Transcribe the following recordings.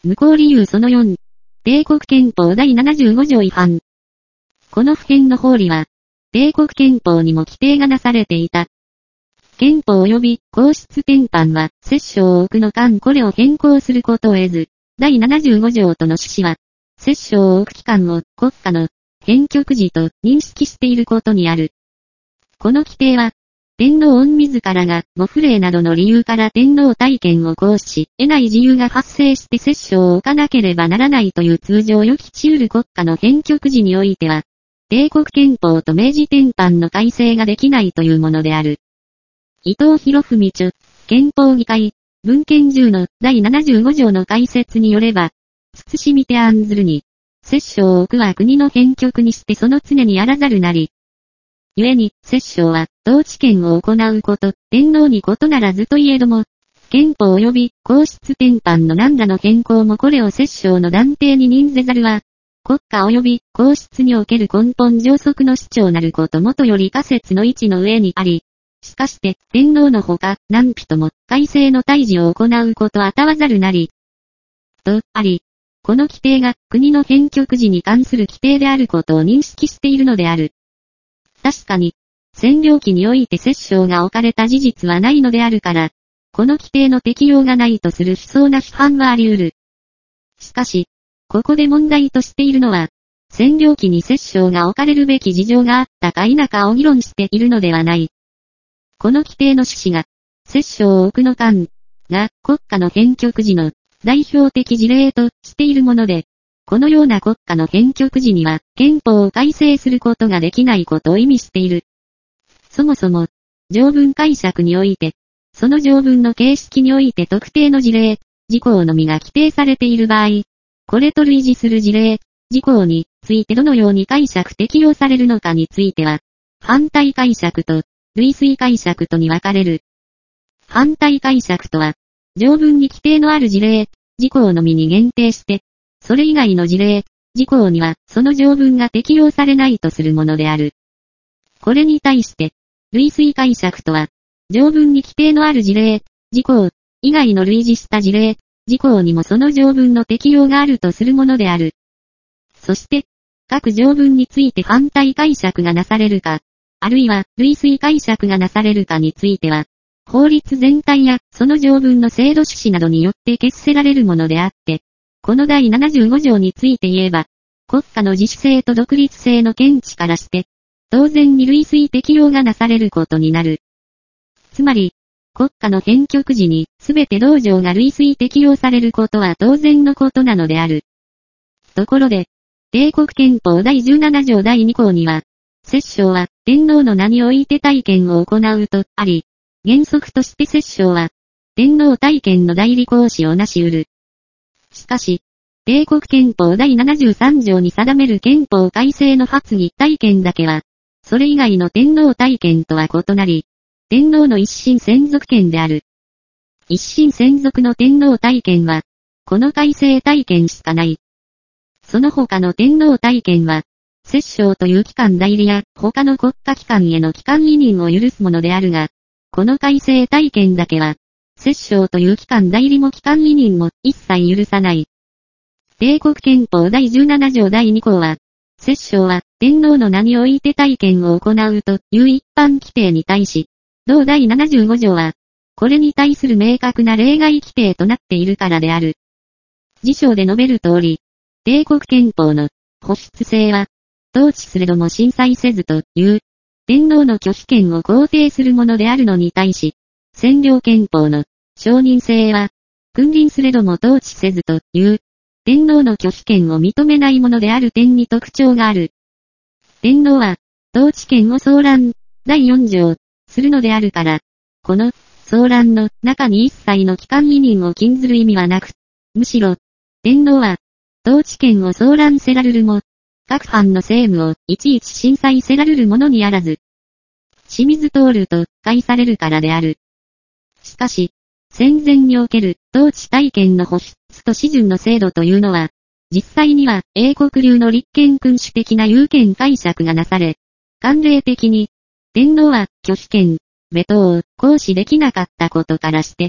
無効理由その4。帝国憲法第75条違反。この普遍の法理は、帝国憲法にも規定がなされていた。憲法及び皇室典範は、摂政を置くの間これを変更することを得ず、第75条との趣旨は、摂政を置く期間を国家の編曲時と認識していることにある。この規定は、天皇御自らがご不礼などの理由から天皇大権を行使し、得ない自由が発生して摂政を置かなければならないという通常予期し得る国家の編曲時においては、帝国憲法と明治典範の改正ができないというものである。伊藤博文著、憲法議会、文献10の第75条の解説によれば、慎みて案ずるに、摂政を置くは国の編曲にしてその常にあらざるなり。故に、摂政は、統治権を行うこと、天皇に異ならずといえども、憲法及び皇室典範の何らの変更もこれを摂政の断定に任せざるは、国家及び皇室における根本上則の主張なることもとより仮説の位置の上にあり、しかして天皇のほか何人も改正の対峙を行うことあたわざるなり。とあり、この規定が国の編曲時に関する規定であることを認識しているのである。確かに、占領期において摂政が置かれた事実はないのであるから、この規定の適用がないとする悲壮な批判はあり得る。しかし、ここで問題としているのは、占領期に摂政が置かれるべき事情があったか否かを議論しているのではない。この規定の趣旨が、摂政を置くの間が国家の編曲時の代表的事例としているもので、このような国家の編曲時には憲法を改正することができないことを意味している。そもそも、条文解釈において、その条文の形式において特定の事例、事項のみが規定されている場合、これと類似する事例、事項についてどのように解釈適用されるのかについては、反対解釈と類推解釈とに分かれる。反対解釈とは、条文に規定のある事例、事項のみに限定して、それ以外の事例、事項にはその条文が適用されないとするものである。これに対して、類推解釈とは、条文に規定のある事例、事項以外の類似した事例、事項にもその条文の適用があるとするものである。そして、各条文について反対解釈がなされるか、あるいは類推解釈がなされるかについては、法律全体やその条文の制度趣旨などによって決せられるものであって、この第75条について言えば、国家の自主性と独立性の見地からして、当然に類推適用がなされることになる。つまり、国家の編曲時にすべて同条が類推適用されることは当然のことなのである。ところで、帝国憲法第17条第2項には、摂政は天皇の名において大権を行うとあり、原則として摂政は天皇大権の代理行使をなし得る。しかし、帝国憲法第73条に定める憲法改正の発議大権だけは、それ以外の天皇大権とは異なり、天皇の一身専属権である。一身専属の天皇大権は、この改正大権しかない。その他の天皇大権は、摂政という機関代理や他の国家機関への機関委任を許すものであるが、この改正大権だけは、摂政という機関代理も機関委任も一切許さない。帝国憲法第17条第2項は、摂政は天皇の名において大権を行うという一般規定に対し、同第75条は、これに対する明確な例外規定となっているからである。次章で述べる通り、帝国憲法の保湿性は、統治すれども審裁せずという、天皇の拒否権を肯定するものであるのに対し、占領憲法の承認性は、君臨すれども統治せずという、天皇の拒否権を認めないものである点に特徴がある。天皇は、統治権を総覧、第4条、するのであるから、この、総覧の中に一切の機関委任を禁ずる意味はなく、むしろ、天皇は、統治権を総覧せらるるも、各藩の政務をいちいち審裁せらるるものにあらず、清水通ると解されるからである。しかし、戦前における統治大権の保湿と批准の制度というのは、実際には英国流の立憲君主的な有権解釈がなされ、慣例的に、天皇は拒否権、ベトを行使できなかったことからして、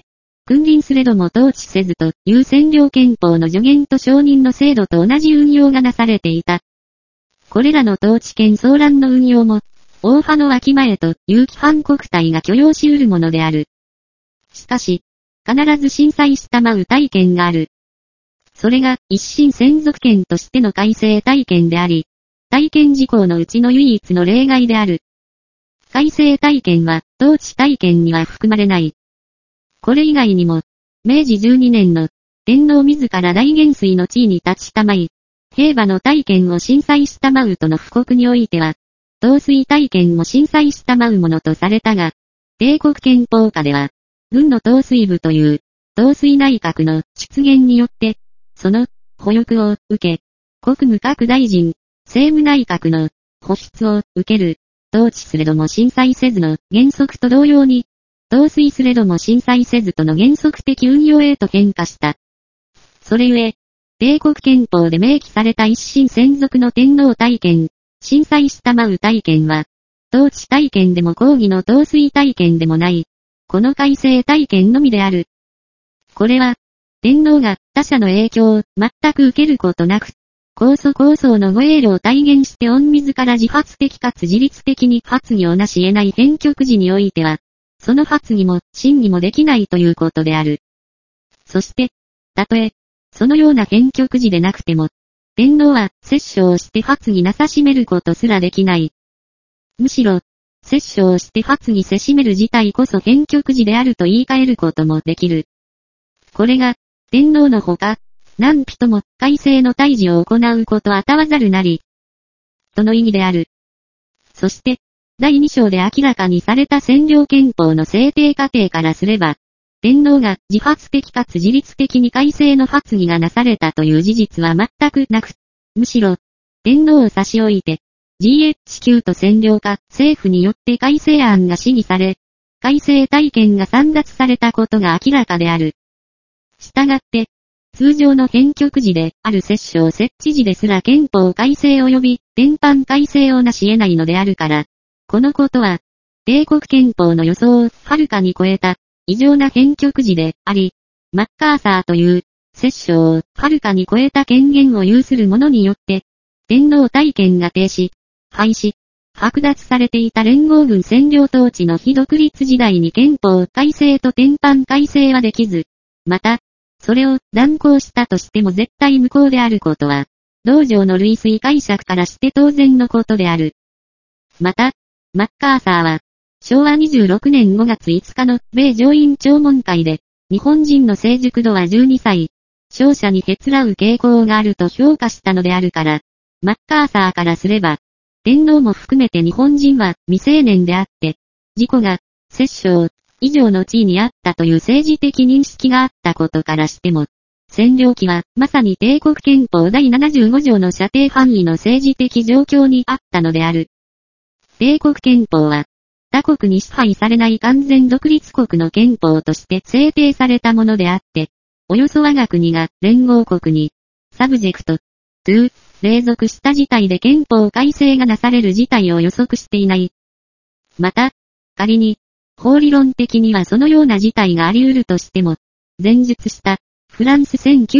君臨すれども統治せずという占領憲法の助言と承認の制度と同じ運用がなされていた。これらの統治権騒乱の運用も、王派のわきまえという規範国体が許容し得るものである。しかし、必ず震災したまう体験がある。それが一審専属権としての改正体験であり、体験事項のうちの唯一の例外である。改正体験は統治体験には含まれない。これ以外にも、明治12年の天皇自ら大元帥の地位に立ちたまい、兵馬の体験を震災したまうとの布告においては、統帥体験も震災したまうものとされたが、帝国憲法下では、軍の統帥部という、統帥内閣の出現によって、その補翼を受け、国務各大臣、政務内閣の補出を受ける、統治すれども震災せずの原則と同様に、統帥すれども震災せずとの原則的運用へと変化した。それゆえ、帝国憲法で明記された一審専属の天皇体験、震災したまう体験は、統治体験でも公儀の統帥体験でもない、この改正体験のみである。これは、天皇が他者の影響を全く受けることなく、高層のご栄誉を体現して御自ら自発的かつ自律的に発議をなし得ない編曲時においては、その発議も審議もできないということである。そして、たとえ、そのような編曲時でなくても、天皇は摂政をして発議なさしめることすらできない。むしろ、摂政をして発議せしめる自体こそ編曲時であると言い換えることもできる。これが、天皇のほか、何人も改正の大事を行うことあたわざるなり、との意義である。そして、第2章で明らかにされた占領憲法の制定過程からすれば、天皇が自発的かつ自律的に改正の発議がなされたという事実は全くなく、むしろ、天皇を差し置いて、GHQ と占領下、政府によって改正案が審議され、改正体験が簒奪されたことが明らかである。したがって、通常の編曲時である摂政設置時ですら憲法改正及び典範改正をなし得ないのであるから、このことは、帝国憲法の予想をはるかに超えた、異常な編曲時であり、マッカーサーという、摂政をはるかに超えた権限を有する者によって、天皇体験が停止、廃止、剥奪されていた連合軍占領統治の非独立時代に憲法改正と典範改正はできず、また、それを断行したとしても絶対無効であることは、同条の類推解釈からして当然のことである。また、マッカーサーは、昭和26年5月5日の米上院聴聞会で、日本人の成熟度は12歳、勝者にへつらう傾向があると評価したのであるから、マッカーサーからすれば、天皇も含めて日本人は未成年であって、自己が、摂政以上の地位にあったという政治的認識があったことからしても、占領期はまさに帝国憲法第75条の射程範囲の政治的状況にあったのである。帝国憲法は、他国に支配されない完全独立国の憲法として制定されたものであって、およそ我が国が連合国に、サブジェクト、トゥ、隷属した事態で憲法改正がなされる事態を予測していない。また、仮に、法理論的にはそのような事態があり得るとしても、前述したフランス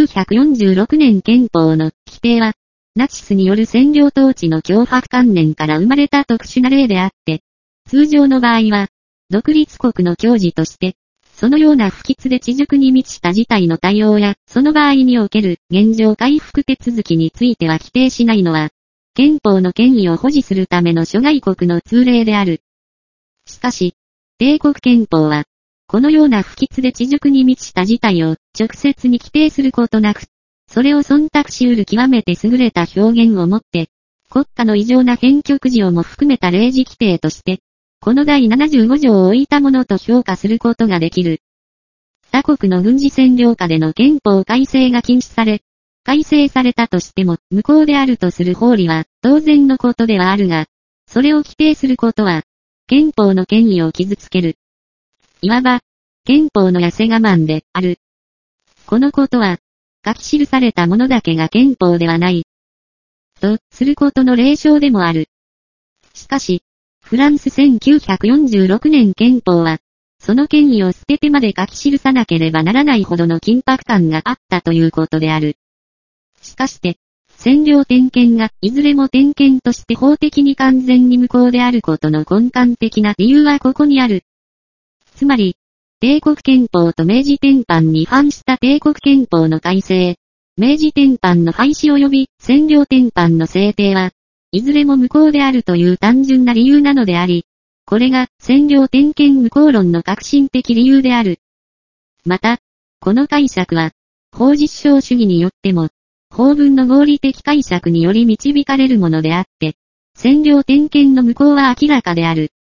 1946年憲法の規定は、ナチスによる占領統治の強迫観念から生まれた特殊な例であって、通常の場合は、独立国の矜持として、そのような不吉で知熟に満ちた事態の対応や、その場合における現状回復手続きについては規定しないのは、憲法の権威を保持するための諸外国の通例である。しかし、帝国憲法は、このような不吉で知熟に満ちた事態を直接に規定することなく、それを忖度し得る極めて優れた表現をもって、国家の異常な編曲時をも含めた例示規定として、この第75条を置いたものと評価することができる。他国の軍事占領下での憲法改正が禁止され、改正されたとしても無効であるとする法理は当然のことではあるが、それを規定することは、憲法の権威を傷つける。いわば、憲法の痩せ我慢である。このことは、書き記されたものだけが憲法ではない。と、することの例証でもある。しかし、フランス1946年憲法は、 その権威を捨ててまで書き記さなければならないほどの緊迫感があったということである。しかして、占領点検がいずれも点検として法的に完全に無効であることの根幹的な理由はここにある。つまり、帝国憲法と明治典範に反した帝国憲法の改正、明治典範の廃止及び占領典範の制定は、いずれも無効であるという単純な理由なのであり、これが占領点検無効論の革新的理由である。また、この解釈は、法実証主義によっても、法文の合理的解釈により導かれるものであって、占領点検の無効は明らかである。